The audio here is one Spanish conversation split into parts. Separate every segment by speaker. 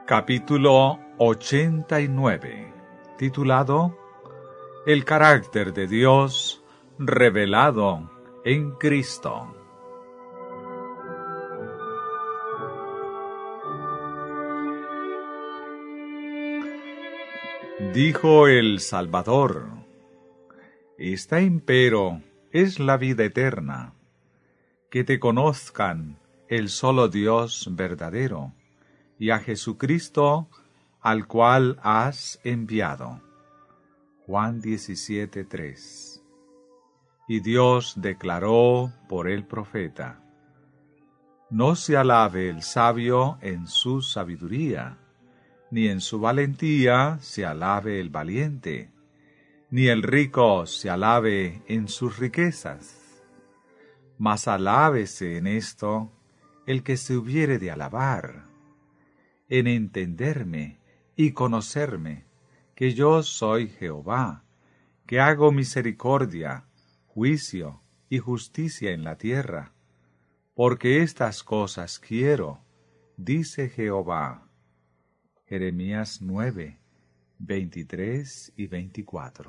Speaker 1: Capítulo 89, titulado El carácter de Dios revelado en Cristo. Dijo el Salvador: Esta empero es la vida eterna, que te conozcan el solo Dios verdadero, y a Jesucristo, al cual has enviado. Juan 17:3. Y Dios declaró por el profeta: No se alabe el sabio en su sabiduría, ni en su valentía se alabe el valiente, ni el rico se alabe en sus riquezas. Mas alábese en esto el que se hubiere de alabar, en entenderme y conocerme, que yo soy Jehová, que hago misericordia, juicio y justicia en la tierra, porque estas cosas quiero, dice Jehová. Jeremías 9, 23 y 24.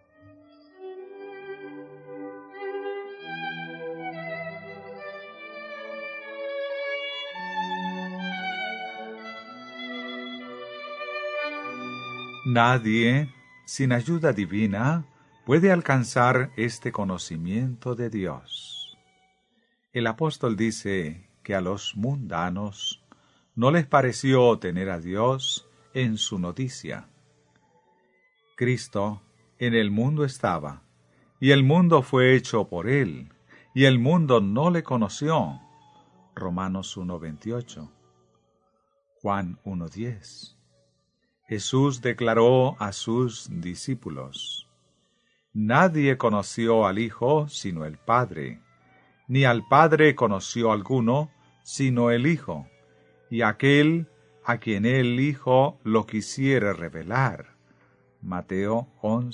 Speaker 1: Nadie, sin ayuda divina, puede alcanzar este conocimiento de Dios. El apóstol dice que a los mundanos no les pareció tener a Dios en su noticia. Cristo en el mundo estaba, y el mundo fue hecho por él, y el mundo no le conoció. Romanos 1:28. Juan 1:10. Jesús declaró a sus discípulos: Nadie conoció al Hijo sino el Padre, ni al Padre conoció alguno sino el Hijo, y aquel a quien el Hijo lo quisiere revelar. Mateo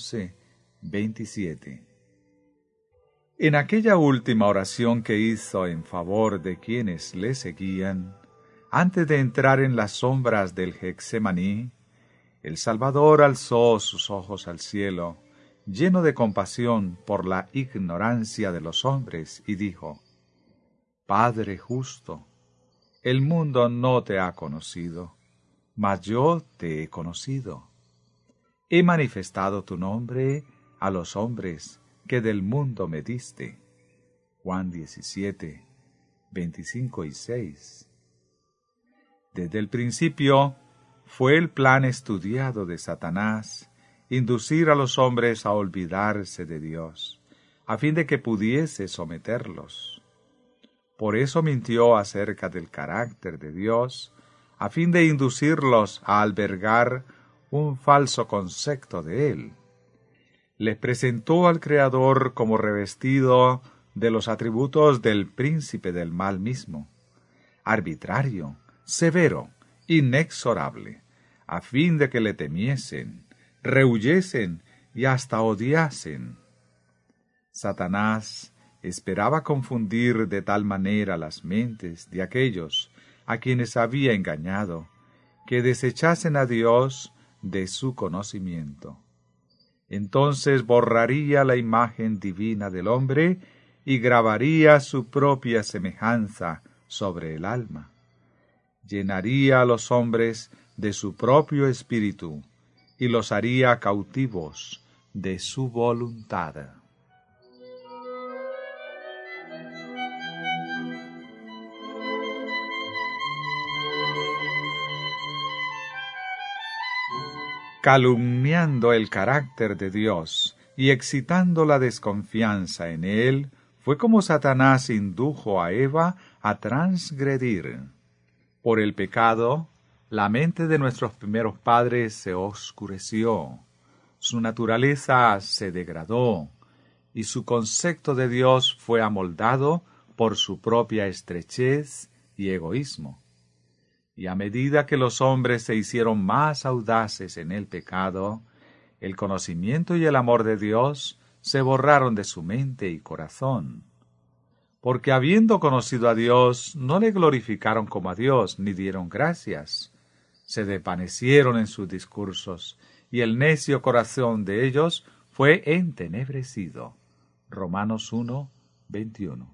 Speaker 1: 11:27. En aquella última oración que hizo en favor de quienes le seguían, antes de entrar en las sombras del Getsemaní, el Salvador alzó sus ojos al cielo, lleno de compasión por la ignorancia de los hombres, y dijo: Padre justo, el mundo no te ha conocido, mas yo te he conocido. He manifestado tu nombre a los hombres que del mundo me diste. Juan 17, 25 y 6. Desde el principio fue el plan estudiado de Satanás inducir a los hombres a olvidarse de Dios, a fin de que pudiese someterlos. Por eso mintió acerca del carácter de Dios, a fin de inducirlos a albergar un falso concepto de Él. Les presentó al Creador como revestido de los atributos del príncipe del mal mismo, arbitrario, severo, inexorable, a fin de que le temiesen, rehuyesen y hasta odiasen. Satanás esperaba confundir de tal manera las mentes de aquellos a quienes había engañado, que desechasen a Dios de su conocimiento. Entonces borraría la imagen divina del hombre y grabaría su propia semejanza sobre el alma. Llenaría a los hombres de su propio espíritu y los haría cautivos de su voluntad. Calumniando el carácter de Dios y excitando la desconfianza en él, fue como Satanás indujo a Eva a transgredir. Por el pecado, la mente de nuestros primeros padres se oscureció, su naturaleza se degradó, y su concepto de Dios fue amoldado por su propia estrechez y egoísmo. Y a medida que los hombres se hicieron más audaces en el pecado, el conocimiento y el amor de Dios se borraron de su mente y corazón. Porque habiendo conocido a Dios, no le glorificaron como a Dios, ni dieron gracias, se desvanecieron en sus discursos, y el necio corazón de ellos fue entenebrecido. Romanos 1, 21.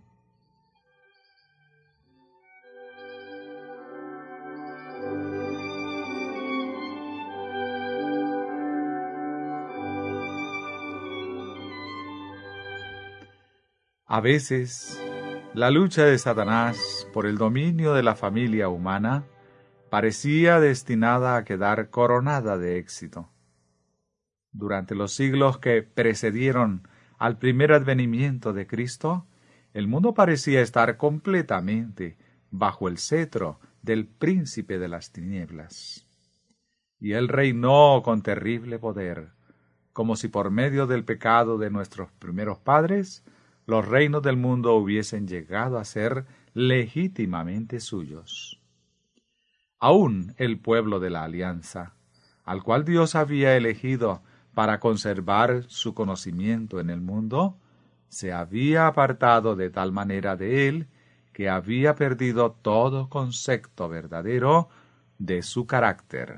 Speaker 1: A veces, la lucha de Satanás por el dominio de la familia humana parecía destinada a quedar coronada de éxito. Durante los siglos que precedieron al primer advenimiento de Cristo, el mundo parecía estar completamente bajo el cetro del príncipe de las tinieblas. Y él reinó con terrible poder, como si por medio del pecado de nuestros primeros padres, los reinos del mundo hubiesen llegado a ser legítimamente suyos. Aún el pueblo de la alianza, al cual Dios había elegido para conservar su conocimiento en el mundo, se había apartado de tal manera de él que había perdido todo concepto verdadero de su carácter.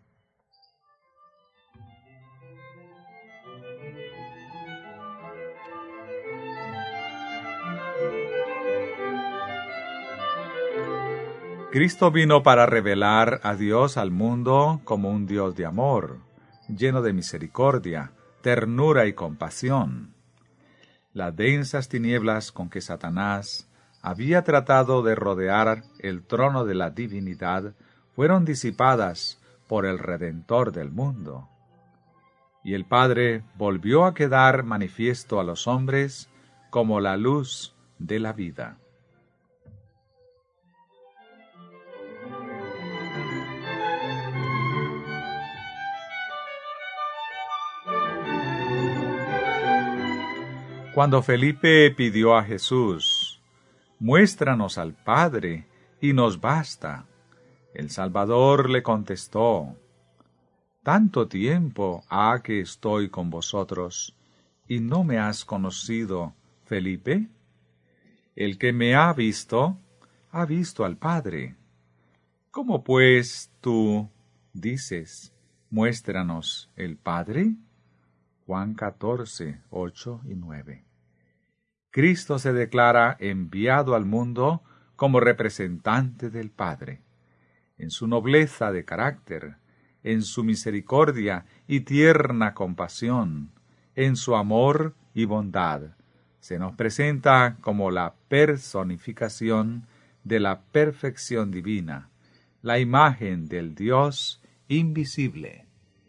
Speaker 1: Cristo vino para revelar a Dios al mundo como un Dios de amor, lleno de misericordia, ternura y compasión. Las densas tinieblas con que Satanás había tratado de rodear el trono de la divinidad fueron disipadas por el Redentor del mundo. Y el Padre volvió a quedar manifiesto a los hombres como la luz de la vida. Cuando Felipe pidió a Jesús, «Muéstranos al Padre, y nos basta», el Salvador le contestó, «¿Tanto tiempo ha que estoy con vosotros, y no me has conocido, Felipe? El que me ha visto al Padre. ¿Cómo pues tú dices, muéstranos el Padre?» Juan 14, 8 y 9. Cristo se declara enviado al mundo como representante del Padre. En su nobleza de carácter, en su misericordia y tierna compasión, en su amor y bondad, se nos presenta como la personificación de la perfección divina, la imagen del Dios invisible.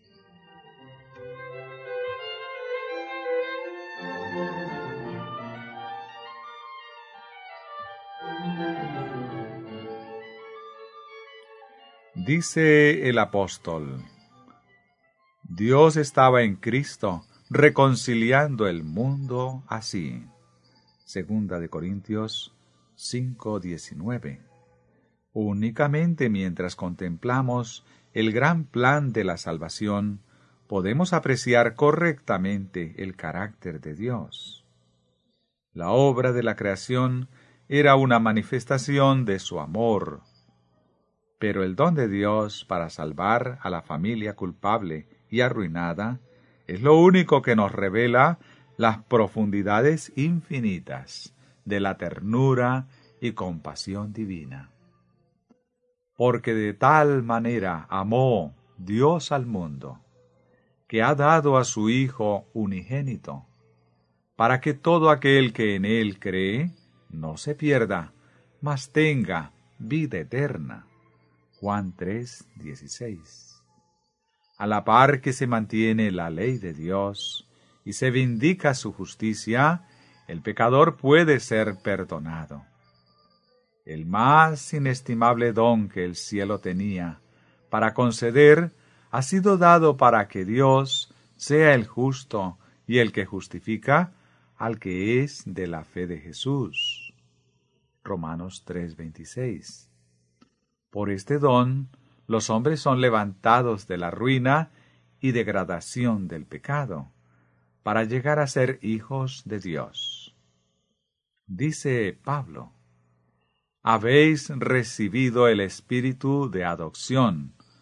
Speaker 1: Dice el apóstol, Dios estaba en Cristo reconciliando el mundo así. Segunda de Corintios 5:19. Únicamente mientras contemplamos el gran plan de la salvación, podemos apreciar correctamente el carácter de Dios. La obra de la creación era una manifestación de su amor, pero el don de Dios para salvar a la familia culpable y arruinada es lo único que nos revela las profundidades infinitas de la ternura y compasión divina. Porque de tal manera amó Dios al mundo, que ha dado a su Hijo unigénito, para que todo aquel que en él cree no se pierda, mas tenga vida eterna. Juan 3:16. A la par que se mantiene la ley de Dios y se vindica su justicia, el pecador puede ser perdonado. El más inestimable don que el cielo tenía para conceder ha sido dado para que Dios sea el justo y el que justifica al que es de la fe de Jesús. Romanos 3:26. Por este don, los hombres son levantados de la ruina y degradación del pecado, para llegar a ser hijos de Dios. Dice Pablo, habéis recibido el espíritu de adopción,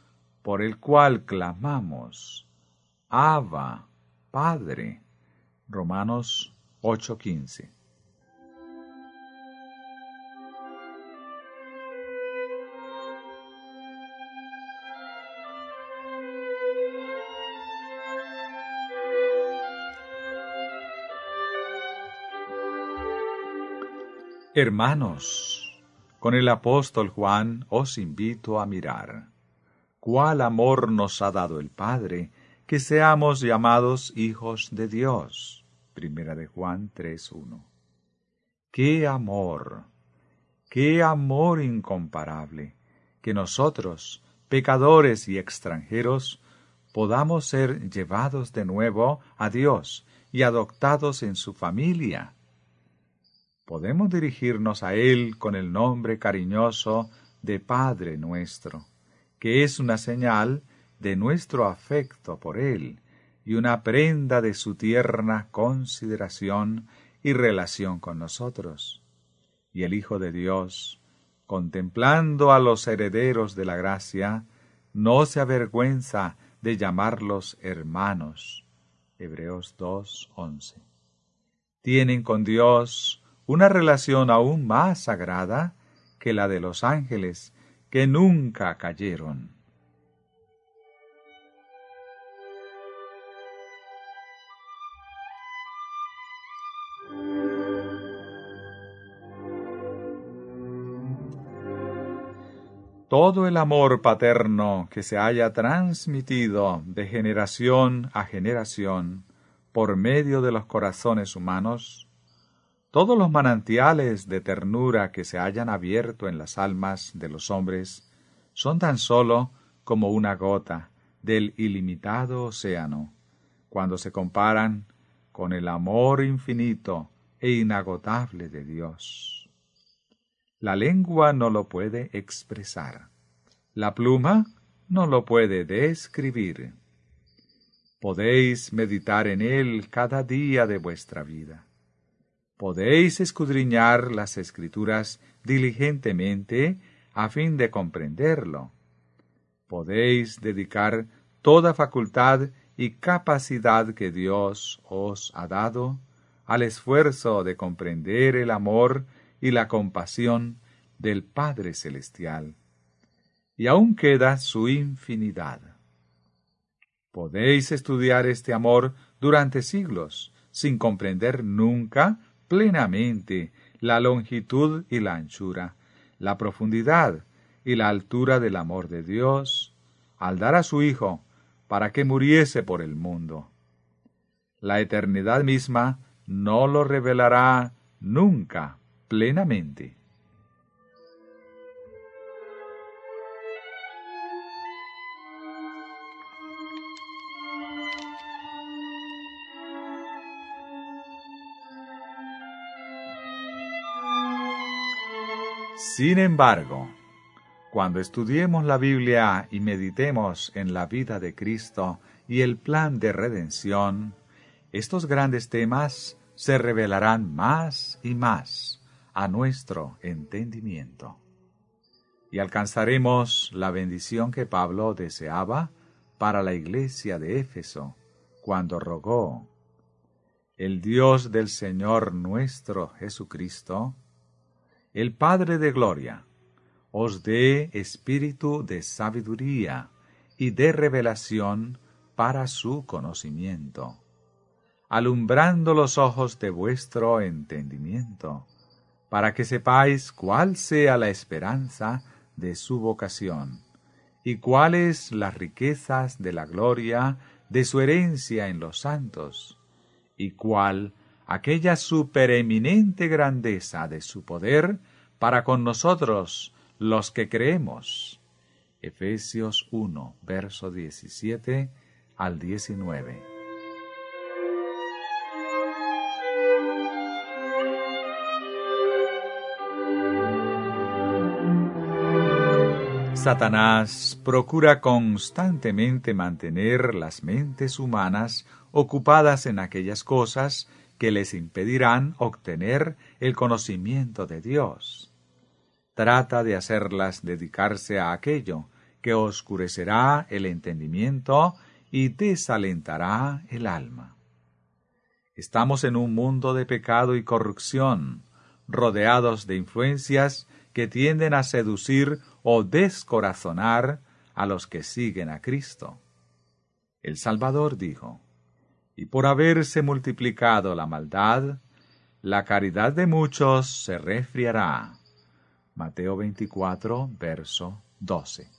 Speaker 1: por el cual clamamos, Abba, Padre. Romanos 8:15. Hermanos, con el apóstol Juan os invito a mirar cuál amor nos ha dado el Padre, que seamos llamados hijos de Dios. Primera de Juan 3:1. ¡Qué amor incomparable! Que nosotros, pecadores y extranjeros, podamos ser llevados de nuevo a Dios y adoptados en su familia. Podemos dirigirnos a Él con el nombre cariñoso de Padre nuestro, que es una señal de nuestro afecto por Él y una prenda de su tierna consideración y relación con nosotros. Y el Hijo de Dios, contemplando a los herederos de la gracia, no se avergüenza de llamarlos hermanos. Hebreos 2:11. Tienen con Dios una relación aún más sagrada que la de los ángeles, que nunca cayeron. Todo el amor paterno que se haya transmitido de generación a generación por medio de los corazones humanos, todos los manantiales de ternura que se hayan abierto en las almas de los hombres son tan solo como una gota del ilimitado océano, cuando se comparan con el amor infinito e inagotable de Dios. La lengua no lo puede expresar, la pluma no lo puede describir. Podéis meditar en él cada día de vuestra vida. Podéis escudriñar las Escrituras diligentemente a fin de comprenderlo. Podéis dedicar toda facultad y capacidad que Dios os ha dado al esfuerzo de comprender el amor y la compasión del Padre Celestial. Y aún queda su infinidad. Podéis estudiar este amor durante siglos, sin comprender nunca plenamente la longitud y la anchura, la profundidad y la altura del amor de Dios, al dar a su Hijo para que muriese por el mundo. La eternidad misma no lo revelará nunca plenamente. Sin embargo, cuando estudiemos la Biblia y meditemos en la vida de Cristo y el plan de redención, estos grandes temas se revelarán más y más a nuestro entendimiento. Y alcanzaremos la bendición que Pablo deseaba para la iglesia de Éfeso, cuando rogó: el Dios del Señor nuestro Jesucristo, el Padre de gloria, os dé espíritu de sabiduría y de revelación para su conocimiento, alumbrando los ojos de vuestro entendimiento, para que sepáis cuál sea la esperanza de su vocación, y cuáles las riquezas de la gloria de su herencia en los santos, y cuál aquella supereminente grandeza de su poder para con nosotros los que creemos. Efesios 1, verso 17 al 19. Satanás procura constantemente mantener las mentes humanas ocupadas en aquellas cosas que les impedirán obtener el conocimiento de Dios. Trata de hacerlas dedicarse a aquello que oscurecerá el entendimiento y desalentará el alma. Estamos en un mundo de pecado y corrupción, rodeados de influencias que tienden a seducir o descorazonar a los que siguen a Cristo. El Salvador dijo: y por haberse multiplicado la maldad, la caridad de muchos se resfriará. Mateo 24, verso 12.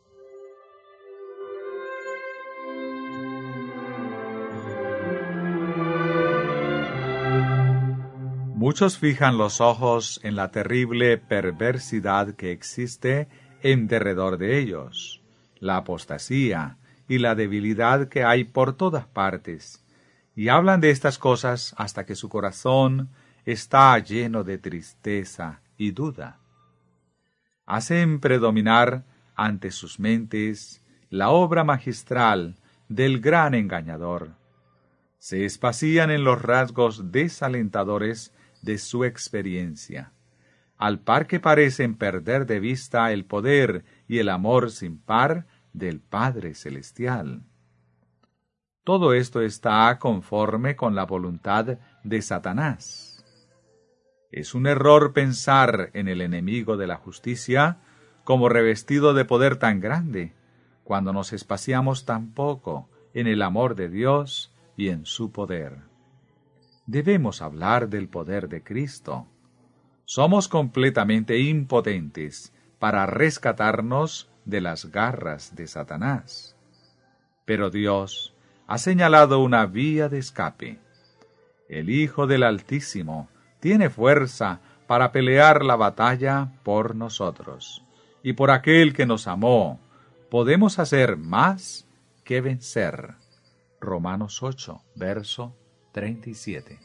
Speaker 1: Muchos fijan los ojos en la terrible perversidad que existe en derredor de ellos, la apostasía y la debilidad que hay por todas partes, y hablan de estas cosas hasta que su corazón está lleno de tristeza y duda. Hacen predominar ante sus mentes la obra magistral del gran engañador. Se espacían en los rasgos desalentadores de su experiencia, al par que parecen perder de vista el poder y el amor sin par del Padre Celestial. Todo esto está conforme con la voluntad de Satanás. Es un error pensar en el enemigo de la justicia como revestido de poder tan grande, cuando nos espaciamos tan poco en el amor de Dios y en su poder. Debemos hablar del poder de Cristo. Somos completamente impotentes para rescatarnos de las garras de Satanás. Pero Dios ha señalado una vía de escape. El Hijo del Altísimo tiene fuerza para pelear la batalla por nosotros, y por aquel que nos amó, podemos hacer más que vencer. Romanos 8, verso 37.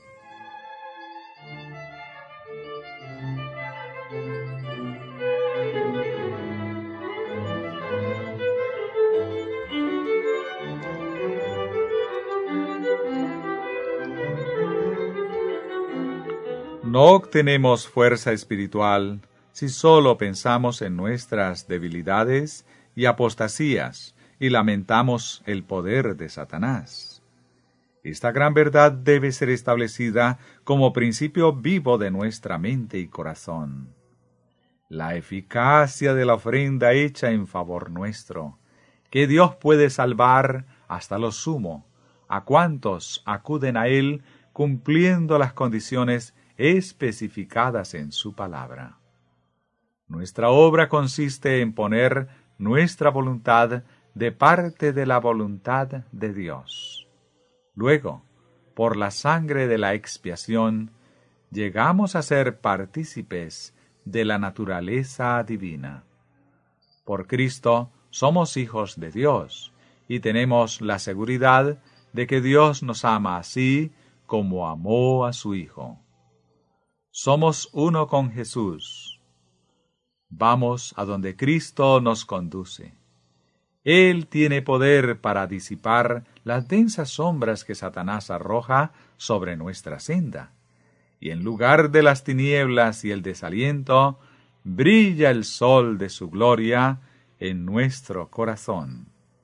Speaker 1: No obtenemos fuerza espiritual si solo pensamos en nuestras debilidades y apostasías y lamentamos el poder de Satanás. Esta gran verdad debe ser establecida como principio vivo de nuestra mente y corazón. La eficacia de la ofrenda hecha en favor nuestro, que Dios puede salvar hasta lo sumo a cuantos acuden a Él cumpliendo las condiciones especificadas en su palabra. Nuestra obra consiste en poner nuestra voluntad de parte de la voluntad de Dios. Luego, por la sangre de la expiación, llegamos a ser partícipes de la naturaleza divina. Por Cristo somos hijos de Dios y tenemos la seguridad de que Dios nos ama así como amó a su Hijo. Somos uno con Jesús. Vamos a donde Cristo nos conduce. Él tiene poder para disipar las densas sombras que Satanás arroja sobre nuestra senda, y en lugar de las tinieblas y el desaliento, brilla el sol de su gloria en nuestro corazón.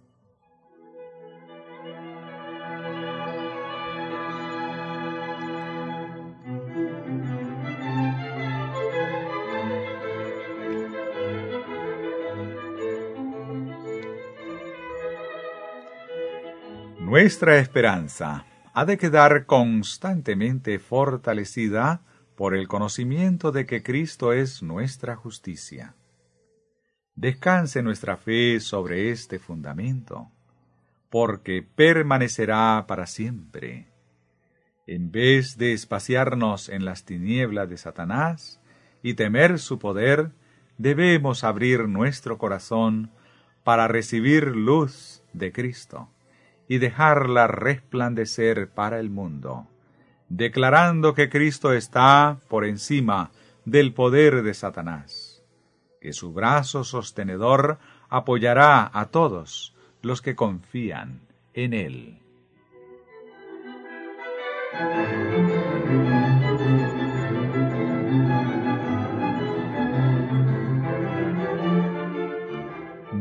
Speaker 1: Nuestra esperanza ha de quedar constantemente fortalecida por el conocimiento de que Cristo es nuestra justicia. Descanse nuestra fe sobre este fundamento, porque permanecerá para siempre. En vez de espaciarnos en las tinieblas de Satanás y temer su poder, debemos abrir nuestro corazón para recibir luz de Cristo y dejarla resplandecer para el mundo, declarando que Cristo está por encima del poder de Satanás, que su brazo sostenedor apoyará a todos los que confían en Él.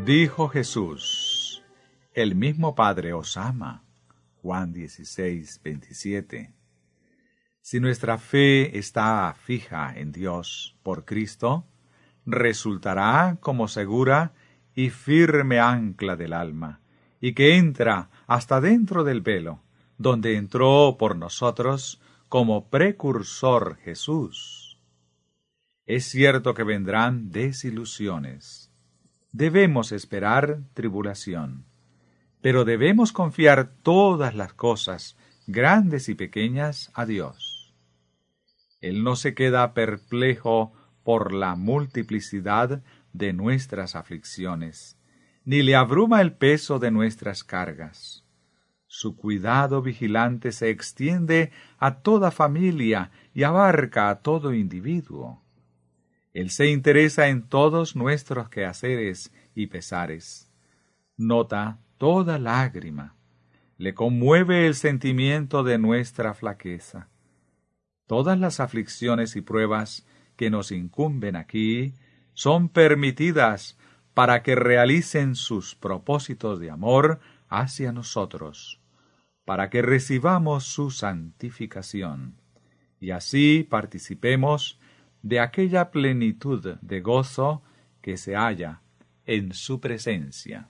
Speaker 1: Dijo Jesús: el mismo Padre os ama. Juan 16:27. Si nuestra fe está fija en Dios por Cristo, resultará como segura y firme ancla del alma, y que entra hasta dentro del velo, donde entró por nosotros como precursor Jesús. Es cierto que vendrán desilusiones. Debemos esperar tribulación, pero debemos confiar todas las cosas, grandes y pequeñas, a Dios. Él no se queda perplejo por la multiplicidad de nuestras aflicciones, ni le abruma el peso de nuestras cargas. Su cuidado vigilante se extiende a toda familia y abarca a todo individuo. Él se interesa en todos nuestros quehaceres y pesares. Nota toda lágrima. Le conmueve el sentimiento de nuestra flaqueza. Todas las aflicciones y pruebas que nos incumben aquí son permitidas para que realicen sus propósitos de amor hacia nosotros, para que recibamos su santificación, y así participemos de aquella plenitud de gozo que se halla en su presencia.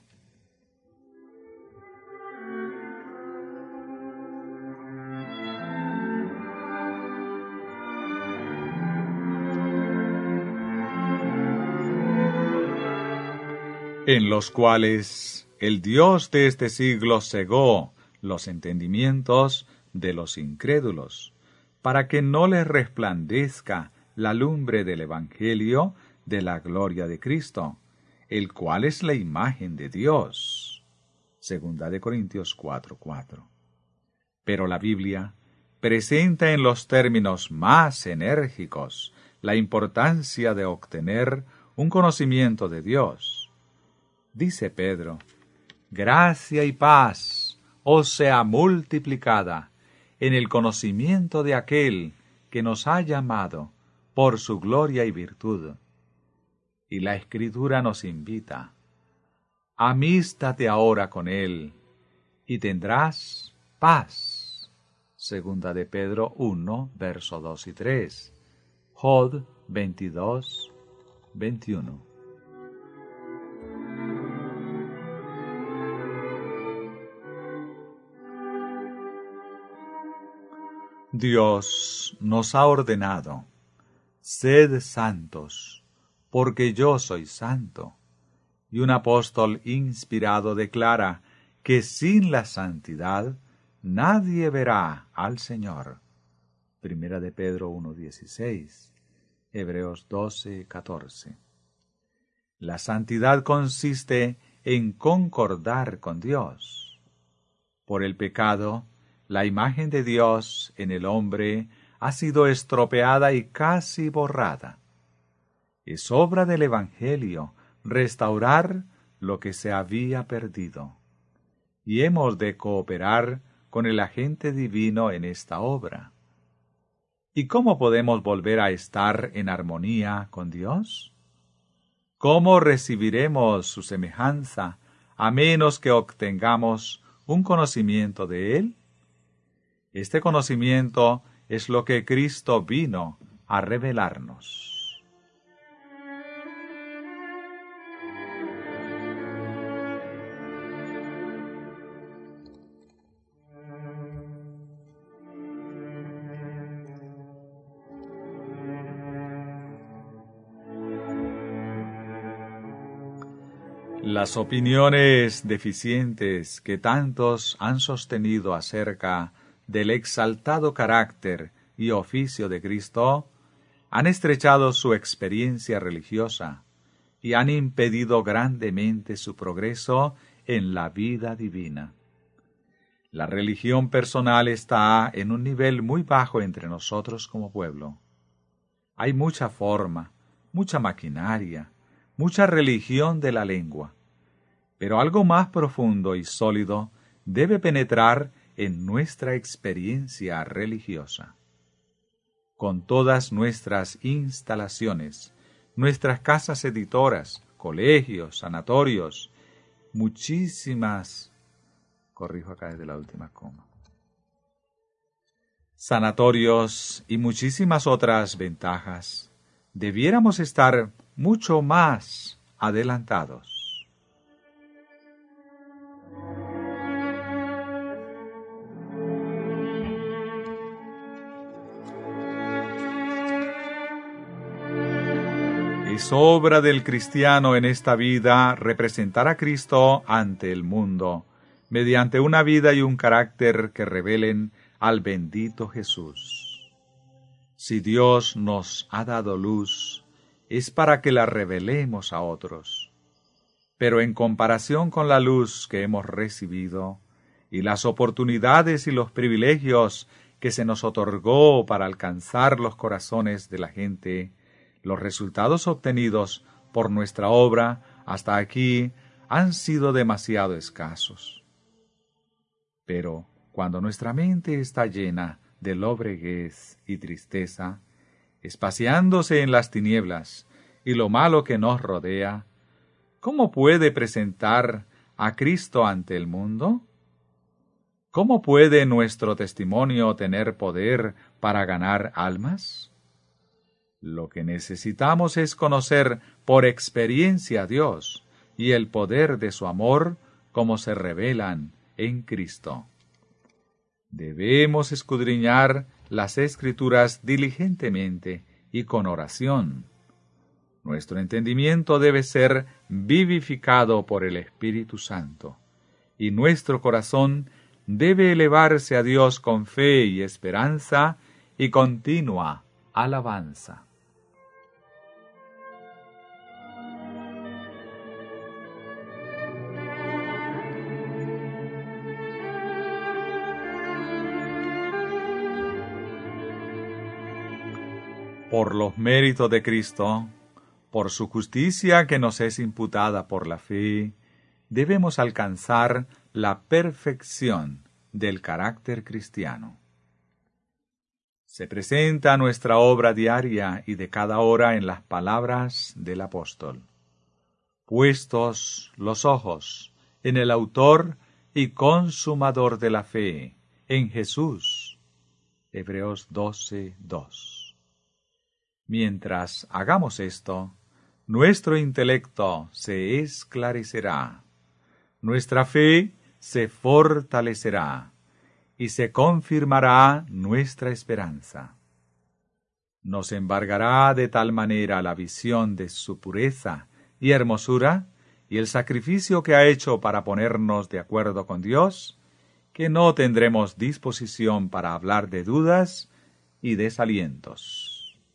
Speaker 1: En los cuales el Dios de este siglo cegó los entendimientos de los incrédulos, para que no les resplandezca la lumbre del Evangelio de la gloria de Cristo, el cual es la imagen de Dios. 2 Corintios 4:4. Pero la Biblia presenta en los términos más enérgicos la importancia de obtener un conocimiento de Dios. Dice Pedro: gracia y paz os sea multiplicada en el conocimiento de aquel que nos ha llamado por su gloria y virtud. Y la Escritura nos invita: amístate ahora con él, y tendrás paz. 2 de Pedro 1, verso 2 y 3. Jod 22, 21. Dios nos ha ordenado: sed santos, porque yo soy santo. Y un apóstol inspirado declara que sin la santidad nadie verá al Señor. 1 de Pedro 1:16, Hebreos 12:14. La santidad consiste en concordar con Dios. Por el pecado, la imagen de Dios en el hombre ha sido estropeada y casi borrada. Es obra del Evangelio restaurar lo que se había perdido, y hemos de cooperar con el agente divino en esta obra. ¿Y cómo podemos volver a estar en armonía con Dios? ¿Cómo recibiremos su semejanza a menos que obtengamos un conocimiento de Él? Este conocimiento es lo que Cristo vino a revelarnos. Las opiniones deficientes que tantos han sostenido acerca del exaltado carácter y oficio de Cristo han estrechado su experiencia religiosa y han impedido grandemente su progreso en la vida divina. La religión personal está en un nivel muy bajo entre nosotros como pueblo. Hay mucha forma, mucha maquinaria, mucha religión de la lengua, pero algo más profundo y sólido debe penetrar en nuestra experiencia religiosa. Con todas nuestras instalaciones, nuestras casas editoras, colegios, sanatorios, muchísimas, corrijo acá desde la última coma, sanatorios y muchísimas otras ventajas, debiéramos estar mucho más adelantados. Es obra del cristiano en esta vida representar a Cristo ante el mundo, mediante una vida y un carácter que revelen al bendito Jesús. Si Dios nos ha dado luz, es para que la revelemos a otros. Pero en comparación con la luz que hemos recibido, y las oportunidades y los privilegios que se nos otorgó para alcanzar los corazones de la gente, los resultados obtenidos por nuestra obra hasta aquí han sido demasiado escasos. Pero cuando nuestra mente está llena de lobreguez y tristeza, espaciándose en las tinieblas y lo malo que nos rodea, ¿cómo puede presentar a Cristo ante el mundo? ¿Cómo puede nuestro testimonio tener poder para ganar almas? Lo que necesitamos es conocer por experiencia a Dios y el poder de su amor como se revelan en Cristo. Debemos escudriñar las Escrituras diligentemente y con oración. Nuestro entendimiento debe ser vivificado por el Espíritu Santo, y nuestro corazón debe elevarse a Dios con fe y esperanza y continua alabanza. Por los méritos de Cristo, por su justicia que nos es imputada por la fe, debemos alcanzar la perfección del carácter cristiano. Se presenta nuestra obra diaria y de cada hora en las palabras del apóstol. Puestos los ojos en el autor y consumador de la fe, en Jesús. Hebreos 12:2. Mientras hagamos esto, nuestro intelecto se esclarecerá, nuestra fe se fortalecerá y se confirmará nuestra esperanza. Nos embargará de tal manera la visión de su pureza y hermosura y el sacrificio que ha hecho para ponernos de acuerdo con Dios, que no tendremos disposición para hablar de dudas y desalientos.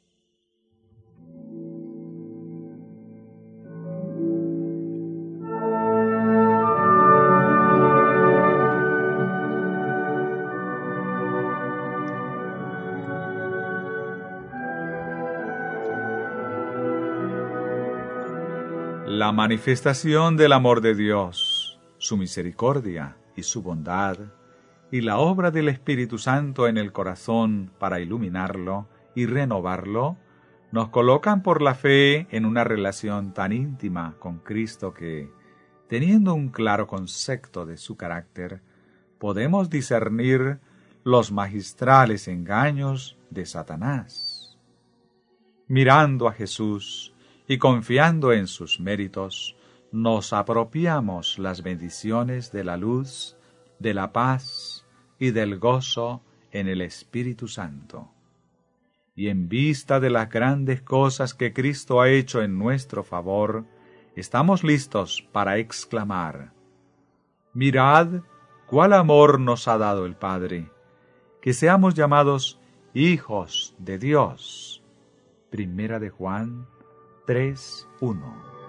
Speaker 1: La manifestación del amor de Dios, su misericordia y su bondad, y la obra del Espíritu Santo en el corazón para iluminarlo y renovarlo, nos colocan por la fe en una relación tan íntima con Cristo que, teniendo un claro concepto de su carácter, podemos discernir los magistrales engaños de Satanás. Mirando a Jesús y confiando en sus méritos, nos apropiamos las bendiciones de la luz, de la paz y del gozo en el Espíritu Santo. Y en vista de las grandes cosas que Cristo ha hecho en nuestro favor, estamos listos para exclamar: mirad cuál amor nos ha dado el Padre, que seamos llamados hijos de Dios. Primera de Juan 3:1.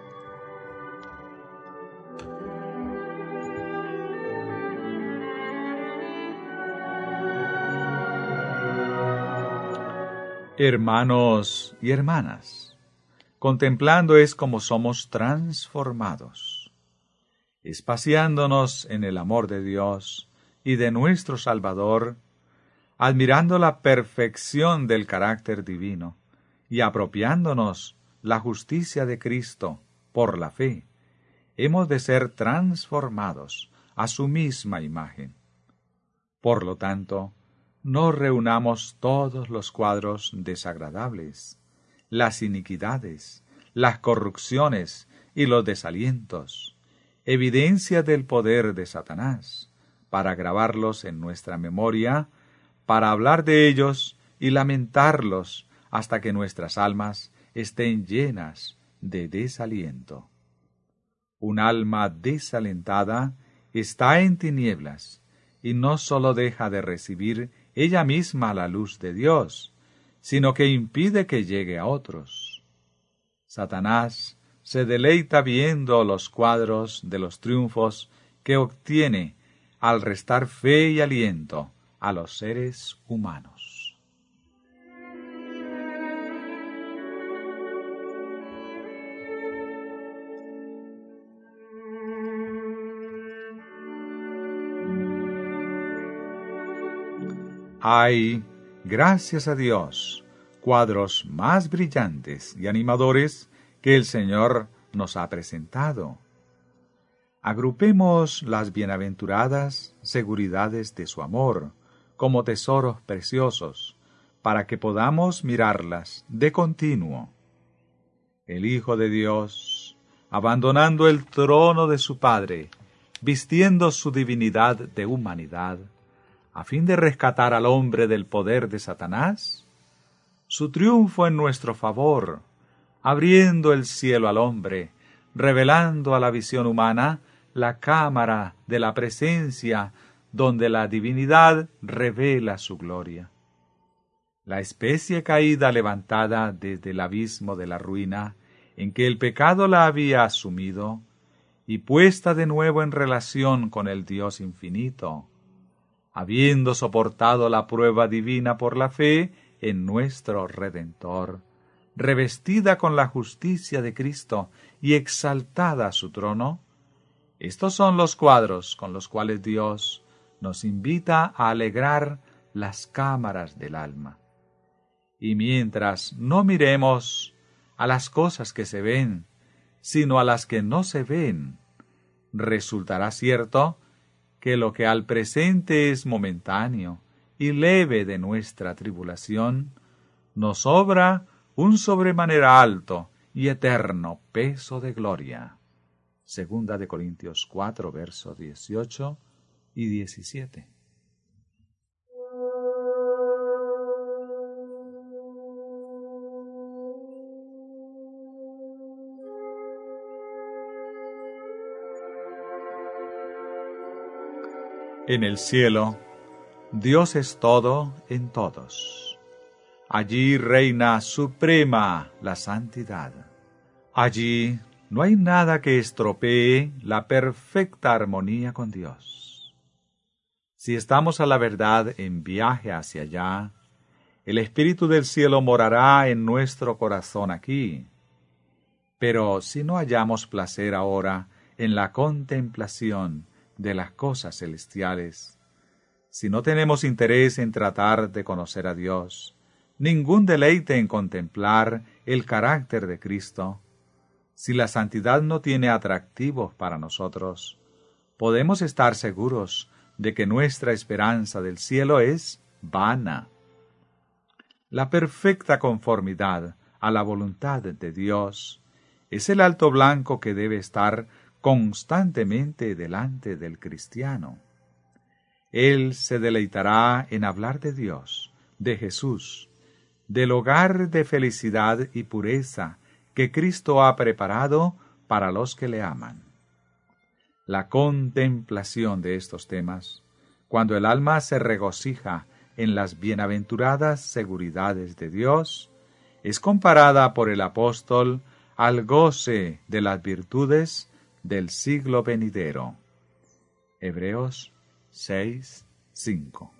Speaker 1: Hermanos y hermanas, contemplando es como somos transformados, espaciándonos en el amor de Dios y de nuestro Salvador, admirando la perfección del carácter divino y apropiándonos la justicia de Cristo por la fe, hemos de ser transformados a su misma imagen. Por lo tanto, no reunamos todos los cuadros desagradables, las iniquidades, las corrupciones y los desalientos, evidencia del poder de Satanás, para grabarlos en nuestra memoria, para hablar de ellos y lamentarlos hasta que nuestras almas estén llenas de desaliento. Un alma desalentada está en tinieblas y no sólo deja de recibir ella misma la luz de Dios, sino que impide que llegue a otros. Satanás se deleita viendo los cuadros de los triunfos que obtiene al restar fe y aliento a los seres humanos. Hay, gracias a Dios, cuadros más brillantes y animadores que el Señor nos ha presentado. Agrupemos las bienaventuradas seguridades de su amor como tesoros preciosos, para que podamos mirarlas de continuo. El Hijo de Dios, abandonando el trono de su Padre, vistiendo su divinidad de humanidad, a fin de rescatar al hombre del poder de Satanás, su triunfo en nuestro favor, abriendo el cielo al hombre, revelando a la visión humana la cámara de la presencia donde la divinidad revela su gloria. La especie caída levantada desde el abismo de la ruina en que el pecado la había asumido y puesta de nuevo en relación con el Dios infinito, habiendo soportado la prueba divina por la fe en nuestro Redentor, revestida con la justicia de Cristo y exaltada a su trono, estos son los cuadros con los cuales Dios nos invita a alegrar las cámaras del alma. Y mientras no miremos a las cosas que se ven, sino a las que no se ven, resultará cierto que lo que al presente es momentáneo y leve de nuestra tribulación, nos obra un sobremanera alto y eterno peso de gloria. Segunda de Corintios 4, versos 18 y 17. En el cielo, Dios es todo en todos. Allí reina suprema la santidad. Allí no hay nada que estropee la perfecta armonía con Dios. Si estamos a la verdad en viaje hacia allá, el Espíritu del cielo morará en nuestro corazón aquí. Pero si no hallamos placer ahora en la contemplación de las cosas celestiales, si no tenemos interés en tratar de conocer a Dios, ningún deleite en contemplar el carácter de Cristo, si la santidad no tiene atractivos para nosotros, podemos estar seguros de que nuestra esperanza del cielo es vana. La perfecta conformidad a la voluntad de Dios es el alto blanco que debe estar constantemente delante del cristiano. Él se deleitará en hablar de Dios, de Jesús, del hogar de felicidad y pureza que Cristo ha preparado para los que le aman. La contemplación de estos temas, cuando el alma se regocija en las bienaventuradas seguridades de Dios, es comparada por el apóstol al goce de las virtudes del siglo venidero. Hebreos 6, 5.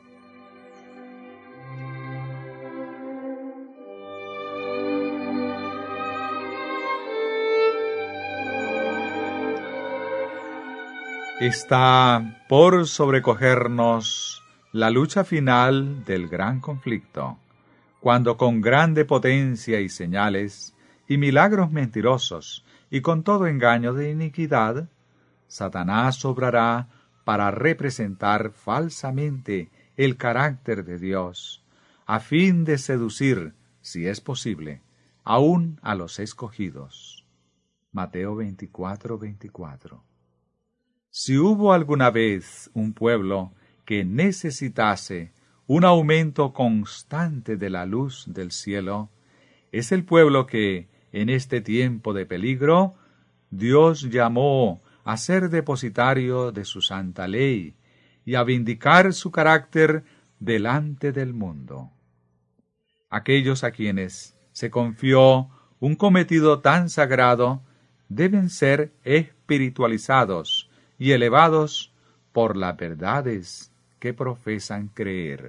Speaker 1: Está por sobrecogernos la lucha final del gran conflicto, cuando con grande potencia y señales y milagros mentirosos y con todo engaño de iniquidad, Satanás obrará para representar falsamente el carácter de Dios, a fin de seducir, si es posible, aún a los escogidos. Mateo 24:24. Si hubo alguna vez un pueblo que necesitase un aumento constante de la luz del cielo, es el pueblo que, en este tiempo de peligro, Dios llamó a ser depositario de su santa ley y a vindicar su carácter delante del mundo. Aquellos a quienes se confió un cometido tan sagrado deben ser espiritualizados y elevados por las verdades que profesan creer.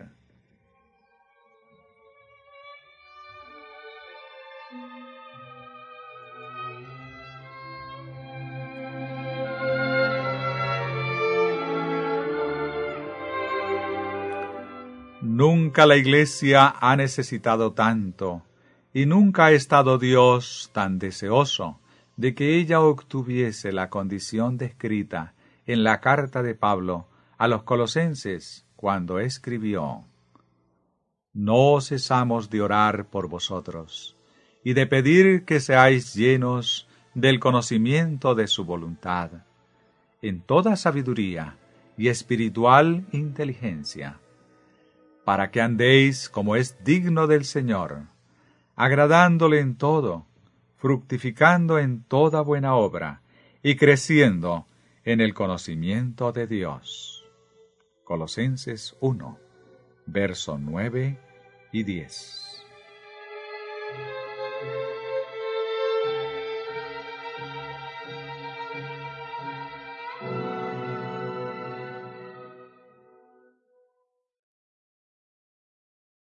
Speaker 1: Nunca la Iglesia ha necesitado tanto, y nunca ha estado Dios tan deseoso de que ella obtuviese la condición descrita en la carta de Pablo a los Colosenses cuando escribió: No cesamos de orar por vosotros, y de pedir que seáis llenos del conocimiento de su voluntad, en toda sabiduría y espiritual inteligencia, para que andéis como es digno del Señor, agradándole en todo, fructificando en toda buena obra, y creciendo en el conocimiento de Dios. Colosenses 1, versos 9 y 10.